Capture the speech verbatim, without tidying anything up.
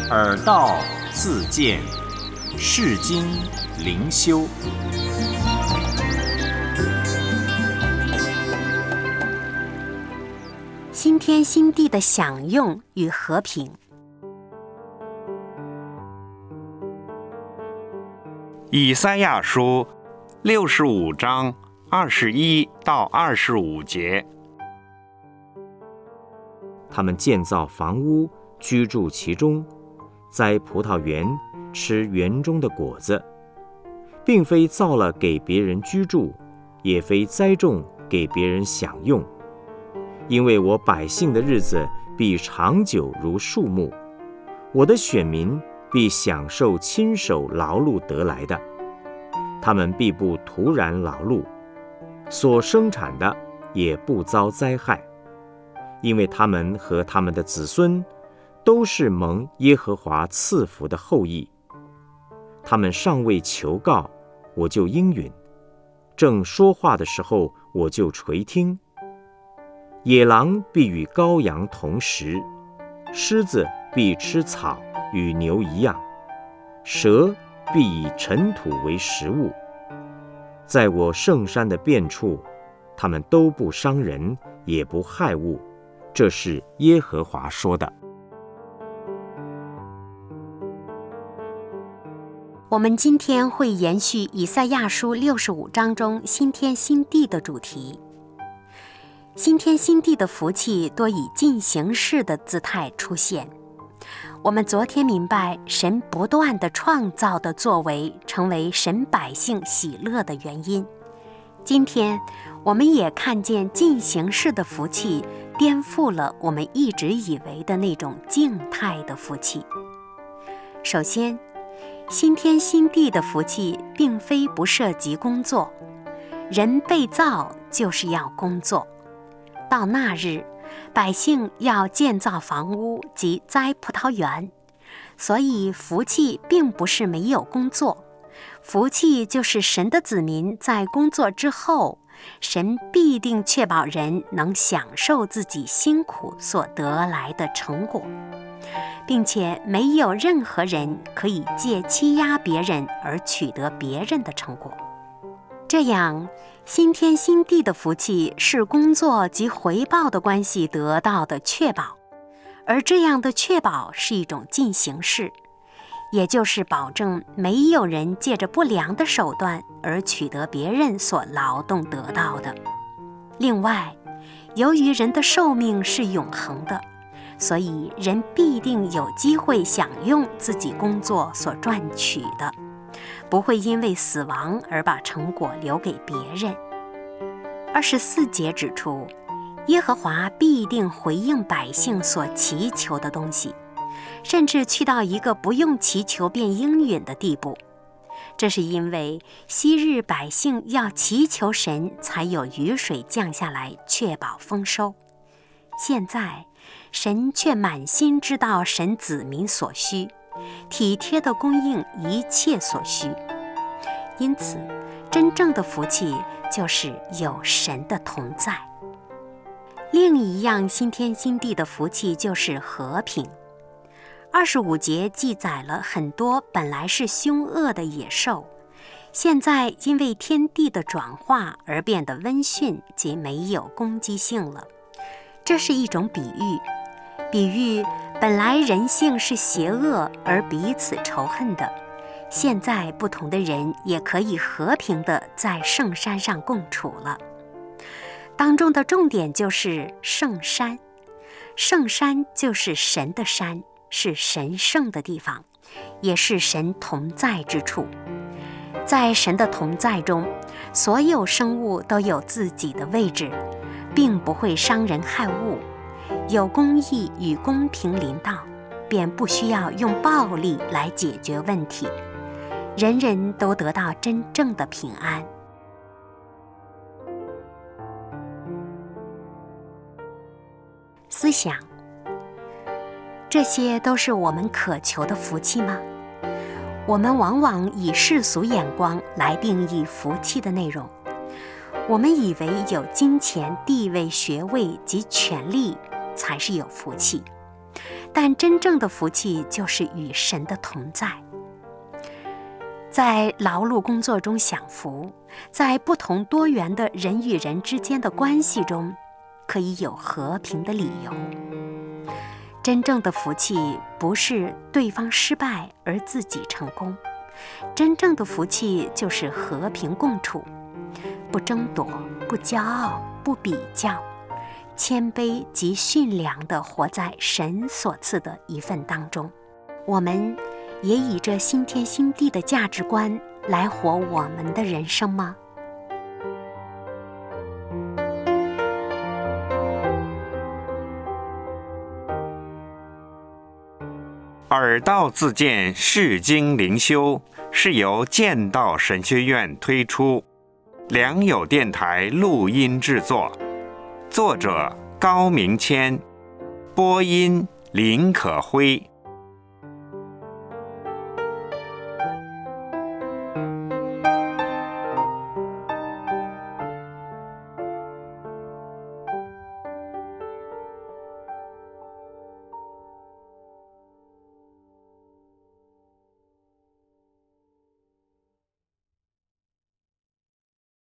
耳道自见，世经灵修。 新天新地的享用与和平。 以赛亚书六十五章二十一到二十五节。 他们建造房屋，居住其中，栽葡萄园，吃园中的果子，并非造了给别人居住，也非栽种给别人享用。因为我百姓的日子必长久如树木，我的选民必享受亲手劳碌得来的，他们必不徒然劳碌，所生产的也不遭灾害，因为他们和他们的子孙都是蒙耶和华赐福的后裔。他们尚未求告，我就应允；正说话的时候，我就垂听。野狼必与羔羊同食，狮子必吃草，与牛一样，蛇必以尘土为食物。在我圣山的遍处，他们都不伤人，也不害物。这是耶和华说的。 我们今天会延续以赛亚书六十五章中新天新地的主题。新天新地的福气多以进行式的姿态出现。我们昨天明白，神不断的创造的作为成为神百姓喜乐的原因。今天我们也看见进行式的福气颠覆了我们一直以为的那种静态的福气。首先，新天新地的福气并非不涉及工作，人被造就是要工作。到那日，百姓要建造房屋及栽葡萄园，所以福气并不是没有工作，福气就是神的子民在工作之后，神必定确保人能享受自己辛苦所得来的成果，并且没有任何人可以借欺压别人而取得别人的成果。这样，新天新地的福气是工作及回报的关系得到的确保，而这样的确保是一种进行式，也就是保证没有人借着不良的手段而取得别人所劳动得到的。另外，由于人的寿命是永恒的，所以人必定有机会享用自己工作所赚取的，不会因为死亡而把成果留给别人。二十四节指出，耶和华必定回应百姓所祈求的东西，甚至去到一个不用祈求便应允的地步。这是因为昔日百姓要祈求神，才有雨水降下来，确保丰收。现在神却满心知道神子民所需，体贴地供应一切所需。因此，真正的福气就是有神的同在。另一样新天新地的福气就是和平。二十五节记载了很多本来是凶恶的野兽，现在因为天地的转化而变得温驯及没有攻击性了。这是一种比喻，比喻本来人性是邪恶而彼此仇恨的，现在不同的人也可以和平地在圣山上共处了。当中的重点就是圣山，圣山就是神的山，是神圣的地方，也是神同在之处。在神的同在中，所有生物都有自己的位置，并不会伤人害物，有公义与公平临到，便不需要用暴力来解决问题，人人都得到真正的平安。思想，这些都是我们渴求的福气吗？我们往往以世俗眼光来定义福气的内容。我们以为有金钱、地位、学位及权力才是有福气， 但真正的福气就是与神的同在。在劳碌工作中享福，在不同多元的人与人之间的关系中，可以有和平的理由。真正的福气不是对方失败而自己成功，真正的福气就是和平共处，不争夺，不骄傲，不比较，谦卑及驯良地活在神所赐的一份当中。我们也以这新天新地的价值观来活我们的人生吗？ 耳道自荐释经灵修是由剑道神学院推出，良友电台录音制作，作者高明谦，播音林可辉。